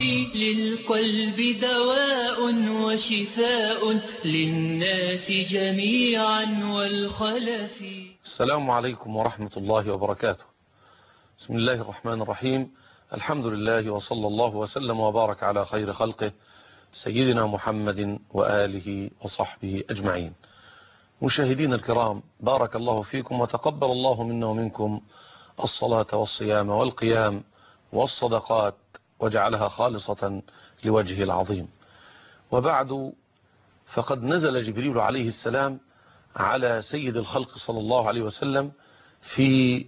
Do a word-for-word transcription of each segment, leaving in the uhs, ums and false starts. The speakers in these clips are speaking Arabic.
للقلب دواء وشفاء للناس جميعا والخلف. السلام عليكم ورحمة الله وبركاته. بسم الله الرحمن الرحيم. الحمد لله وصلى الله وسلم وبارك على خير خلقه سيدنا محمد وآله وصحبه أجمعين. مشاهدين الكرام، بارك الله فيكم وتقبل الله منا ومنكم الصلاة والصيام والقيام والصدقات وجعلها خالصة لوجهه العظيم. وبعد، فقد نزل جبريل عليه السلام على سيد الخلق صلى الله عليه وسلم في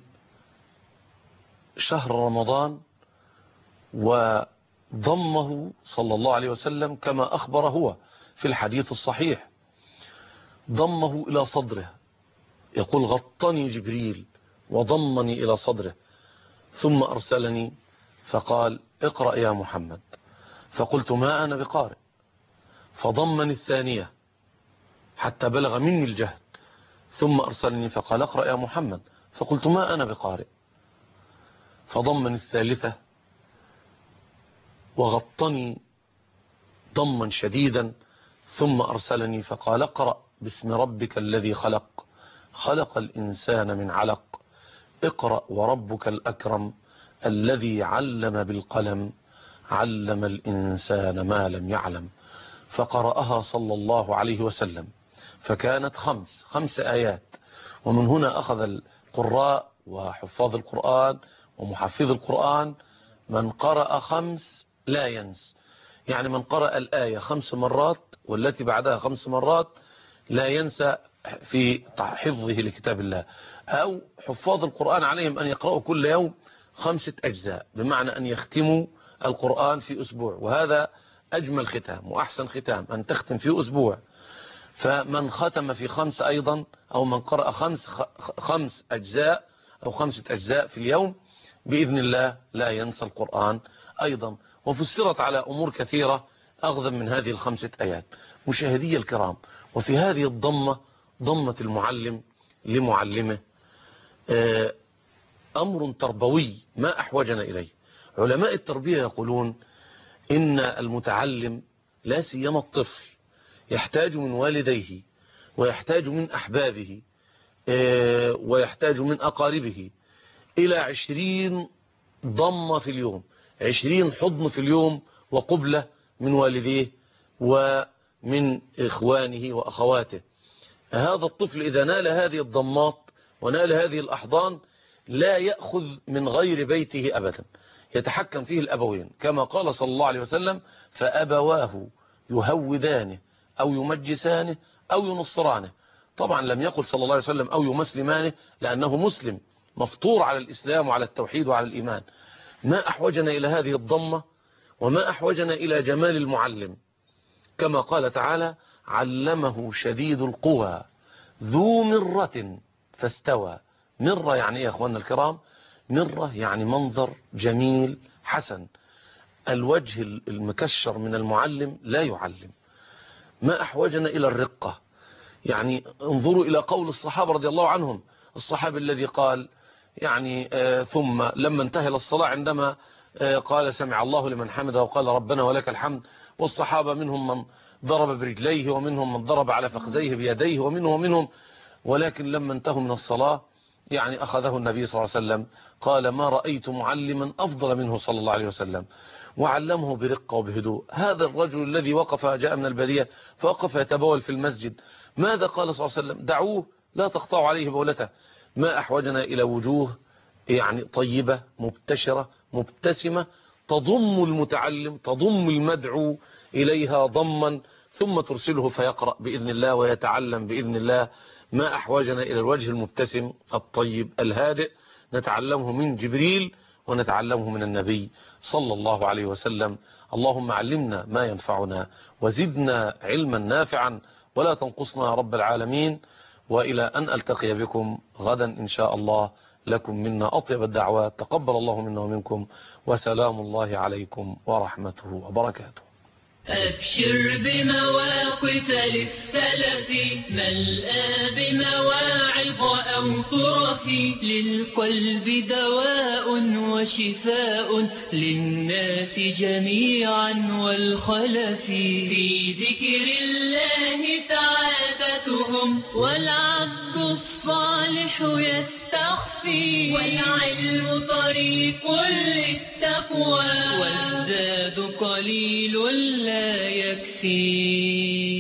شهر رمضان، وضمه صلى الله عليه وسلم كما أخبر هو في الحديث الصحيح، ضمه إلى صدره، يقول: غطني جبريل وضمني إلى صدره، ثم أرسلني فقال: اقرأ يا محمد. فقلت: ما أنا بقارئ. فضمني الثانية حتى بلغ مني الجهد، ثم أرسلني فقال: اقرأ يا محمد. فقلت: ما أنا بقارئ. فضمني الثالثة وغطني ضما شديدا، ثم أرسلني فقال: اقرأ باسم ربك الذي خلق، خلق الإنسان من علق، اقرأ وربك الأكرم الذي علم بالقلم، علم الإنسان ما لم يعلم. فقرأها صلى الله عليه وسلم، فكانت خمس خمس آيات. ومن هنا أخذ القراء وحفاظ القرآن ومحفظ القرآن من قرأ خمس لا ينس، يعني من قرأ الآية خمس مرات والتي بعدها خمس مرات لا ينسى في حفظه لكتاب الله. أو حفاظ القرآن عليهم أن يقرأوا كل يوم خمسة أجزاء، بمعنى أن يختموا القرآن في أسبوع، وهذا أجمل ختام وأحسن ختام أن تختم في أسبوع. فمن ختم في خمس أيضا، أو من قرأ خمس خمس أجزاء أو خمسة أجزاء في اليوم، بإذن الله لا ينسى القرآن أيضا. وفسرت على أمور كثيرة أغضا من هذه الخمسة آيات. مشاهدي الكرام، وفي هذه الضمة، ضمة المعلم لمعلمه، أمر تربوي ما أحوجنا إليه. علماء التربية يقولون إن المتعلم، لا سيما الطفل، يحتاج من والديه ويحتاج من أحبابه ويحتاج من أقاربه إلى عشرين ضمة في اليوم، عشرين حضن في اليوم وقبلة من والديه ومن إخوانه وأخواته. هذا الطفل إذا نال هذه الضمات ونال هذه الأحضان لا يأخذ من غير بيته أبدا، يتحكم فيه الأبوين، كما قال صلى الله عليه وسلم: فأبواه يهودانه أو يمجسانه أو ينصرانه. طبعا لم يقل صلى الله عليه وسلم أو يمسلمانه، لأنه مسلم مفطور على الإسلام وعلى التوحيد وعلى الإيمان. ما أحوجنا إلى هذه الضمة، وما أحوجنا إلى جمال المعلم، كما قال تعالى: علمه شديد القوى ذو مرة فاستوى. مرة يعني إيه يا أخواننا الكرام؟ مرة يعني منظر جميل حسن. الوجه المكشر من المعلم لا يعلم. ما أحوجنا إلى الرقة، يعني انظروا إلى قول الصحابة رضي الله عنهم. الصحابي الذي قال يعني آه ثم لما انتهى الصلاة، عندما آه قال: سمع الله لمن حمده وقال ربنا ولك الحمد. والصحابة منهم من ضرب برجليه، ومنهم من ضرب على فخذيه بيديه، ومنهم ومنهم ولكن لما انتهوا من الصلاة يعني أخذه النبي صلى الله عليه وسلم، قال: ما رأيت معلما أفضل منه صلى الله عليه وسلم، وعلمه برقة وبهدوء. هذا الرجل الذي وقف، جاء من البادية فوقف يتبول في المسجد، ماذا قال صلى الله عليه وسلم؟ دعوه لا تقطعوا عليه بولته. ما أحوجنا إلى وجوه يعني طيبة مبتشرة مبتسمة، تضم المتعلم، تضم المدعو إليها ضما، ثم ترسله فيقرأ بإذن الله ويتعلم بإذن الله. ما أحوجنا إلى الوجه المبتسم الطيب الهادئ، نتعلمه من جبريل ونتعلمه من النبي صلى الله عليه وسلم. اللهم علمنا ما ينفعنا وزدنا علما نافعا ولا تنقصنا يا رب العالمين. وإلى أن ألتقي بكم غدا إن شاء الله، لكم منا أطيب الدعوات، تقبل الله منا ومنكم، وسلام الله عليكم ورحمته وبركاته. أبشر بمواقف للسلف ملآ بمواعظ أو طرف للقلب دواء وشفاء للناس جميعا والخلف في ذكر الله سعادتهم والعبد الصالح يستخفي والعلم طريق للتقوى والزاد قليل لا يكفي.